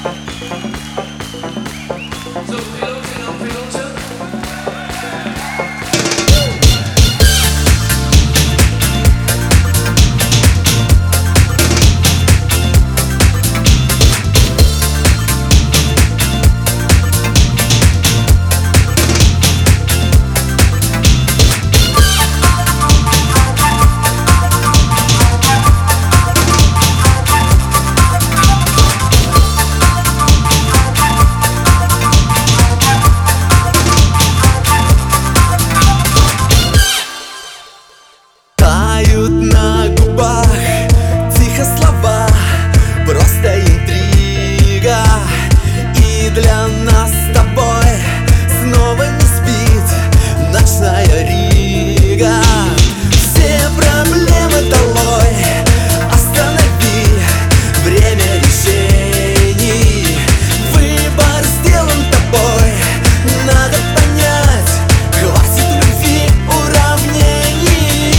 Тают на губах тихо слова, просто интрига. И для нас с тобой снова не спит ночная Рига. Все проблемы долой, останови время решений. Выбор сделан тобой, надо понять, хватит любви уравнений.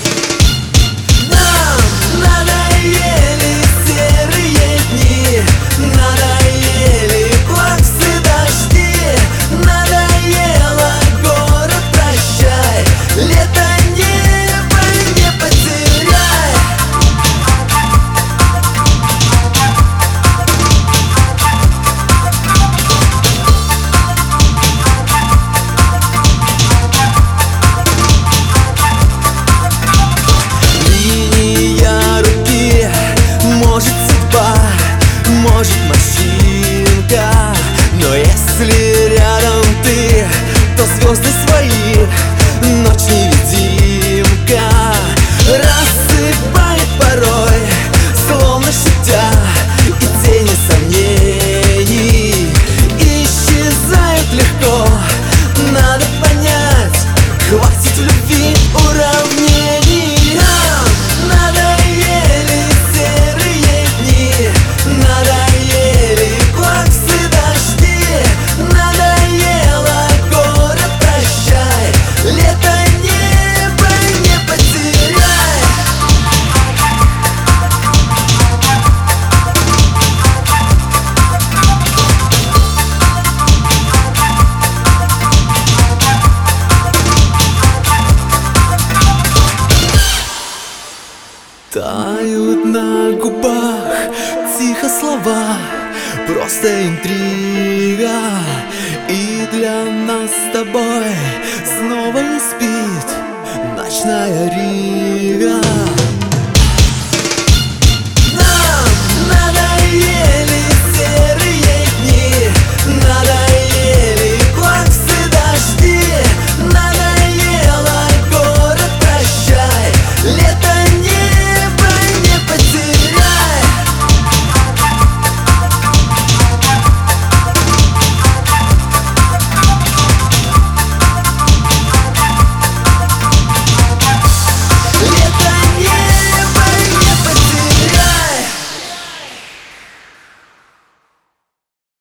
Нам надоели серые дни, надоели плаксы, дожди, надоело город, прощай, лето, небо не потеряй. Линия руки, может судьба, может морщинка, но если рядом ты, то звезды свои, ночь невидимка рассыпает порой, словно шутя, и тени сомнений исчезают легко. Надо понять, хватит любви уравнений. Нам надоели серые дни, надоели плаксы, дожди, надоело город, прощай, лето, небо не потеряй. Тают на губах тихо слова, просто интрига. И для нас с тобой снова не спит ночная Рига.